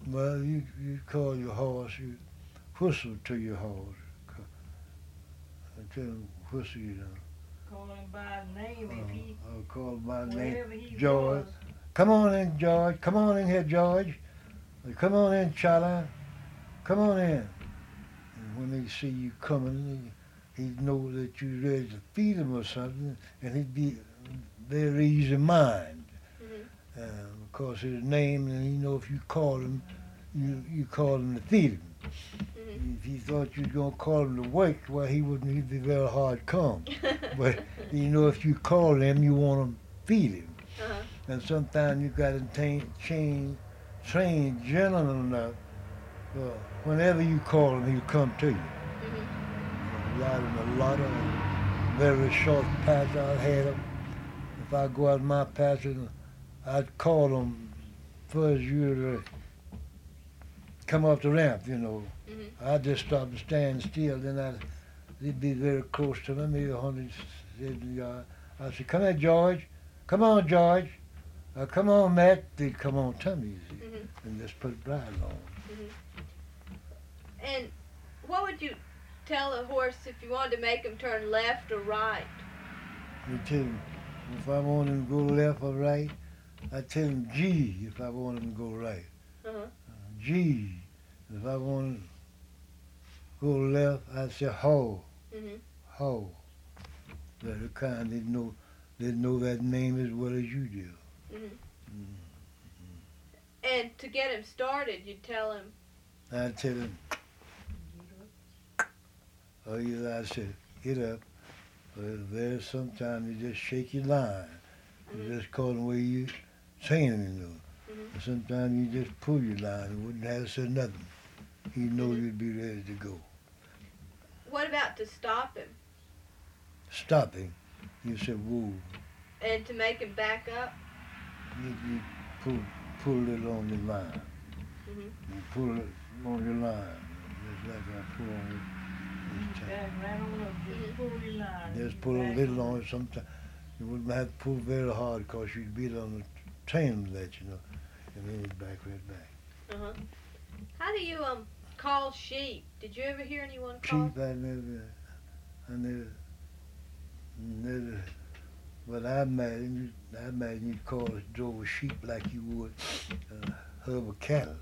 Well, you call your horse, you whistle to your horse. Tell him whistle, you know. Call him by name if he, I'll call my name, wherever he George. was. Come on in, George. Come on in here, George. Come on in, Charlie. Come on in. And when they see you coming, he'd know that you're ready to feed him or something, and he'd be very easy mind. Mhm. Because his name, and he know if you call him, you call him to feed him. Mhm. If he thought you was gonna call him to work, well, he wouldn't. He'd be very hard come. But you know, if you call him, you want to feed him. Uh-huh. And sometimes you got to train gentlemen enough. Whenever you call him, he'll come to you. Mhm. Riding a lot of very short patch I had him. If I go out my patch, I'd call him first. You'd come up the ramp, you know. Mhm. I'd just stop and stand still. Then they'd be very close to me, maybe 170 yards. I'd say, "Come here, George. Come on, George. Come on, Matt." They'd come on to me, you see, Mhm. and just put bridle on. Mhm. And what would you tell a horse if you wanted to make him turn left or right? You tell him, if I want him to go left or right, I tell him G if I want him to go right. Uh-huh. G. If I want him to go left, I say ho, Mhm. ho. They're the kind they know that name as well as you do. Mhm. Mm. And to get him started, you'd tell him. I tell him, oh yeah, I said, get up. But there's sometimes you just shake your line. Mhm. You just call him where you train him, you know. Mhm. And sometimes you just pull your line and wouldn't have to say nothing. He know Mhm. you'd be ready to go. What about to stop him Stop him. You say, whoa. and to make him back up? You pull it on your line. Mhm. You pull it on your line. Just like I pull on it this time. Back right on up, just Mhm. pull the line. Just You pull a back little on on it sometimes. You wouldn't have to pull very hard because you'd beat on the train that, you know. And then you'd back right back. Uh-huh. How do you call sheep? Did you ever hear anyone call? Cheap, I never, but I imagine you'd call it drove a sheep like you would herd of cattle.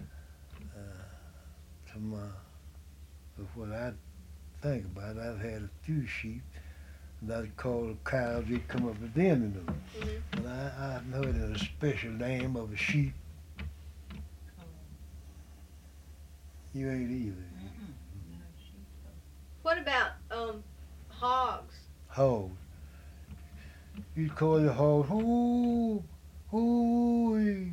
From of what I think about, I've had a few sheep that I'd call cows. They'd come up with them, you know. Mhm. But I haven't heard of a special name of a sheep. You ain't either. What about hogs? Hogs. You'd call your hog, hoo, hooey,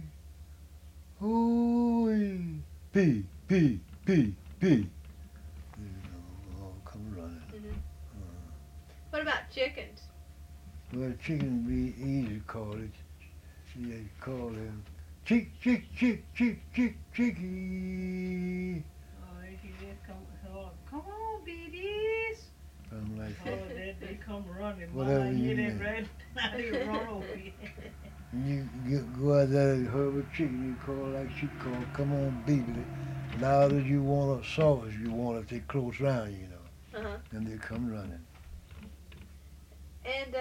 hooey, pee, pee, pee, pee. You know, all come running. Mhm. Uh, What about chickens? well, chicken be easy to call it. You call them chick, chick, chick, chick, chick, chicky. Oh, they can just come on, babies. Something like Oh, that. they come running. Whatever Mama you hear that mean. red, now they run over you. Go out there and herd with chicken, you call like she called, come on, baby. Now that you want a sausage, you want it, they close round, you know. Uh-huh. And they come running. And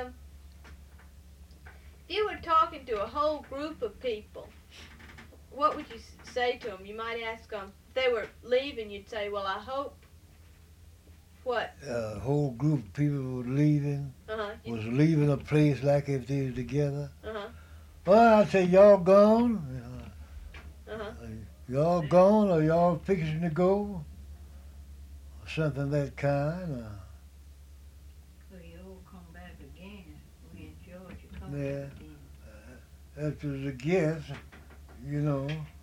if you were talking to a whole group of people, what would you say to them? You might ask them, if they were leaving, you'd say, well, I hope, what? A whole group of people were leaving, Uh-huh. was leaving a place like if they was together. Uh-huh. Well, I'd say, y'all gone? Uh-huh. Y'all gone or y'all fixing to go? Something of that kind. So you all come back again. We in Georgia come Yeah. back again. If it was a guess, you know,